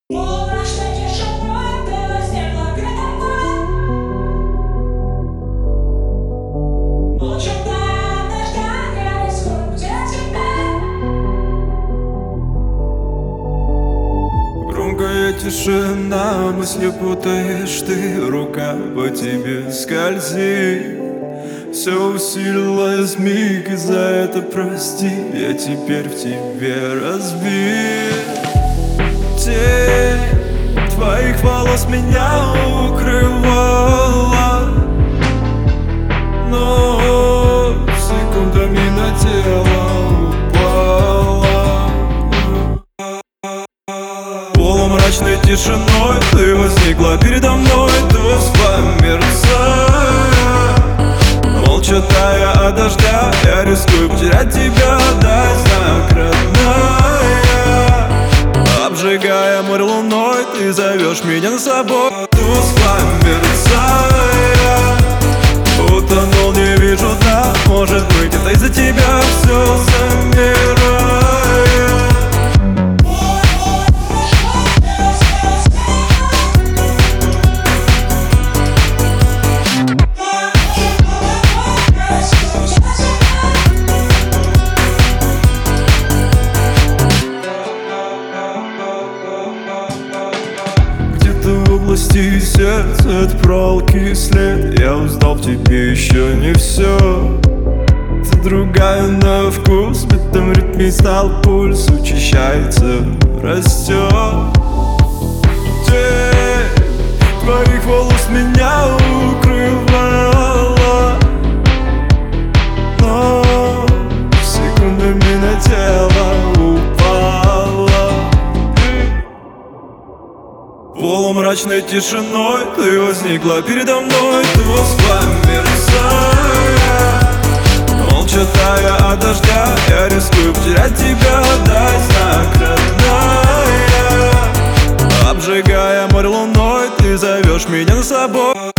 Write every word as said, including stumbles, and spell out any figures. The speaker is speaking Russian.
Громкая тишина, мысли путаешь ты, рука по тебе скользит. Все усилилось миг, и за это прости, я теперь в тебе разбит. Тень твоих волос меня укрывала, но секундами на тело упала. Полумрачной тишиной ты возникла передо мной, тускло мерцая. Молча тая от дождя, я рискую потерять тебя, дай знак, родная. Обжигая море луной, ты зовешь меня на собой, тускло мерцая. Утонул, не вижу дна, может быть, это из-за тебя все замирает. В области сердца от проволоки след, я узнал в тебе еще не все. Ты другая на вкус, в этом ритме стал пульс, учащается, растет. Тень твоих волос меня укрывала, но секундами на тело упала. Полумрачной тишиной ты возникла передо мной, тускло мерцая. Молча тая от дождя, я рискую потерять тебя, дай знак, родная. Обжигая море луной, ты зовешь меня на собой.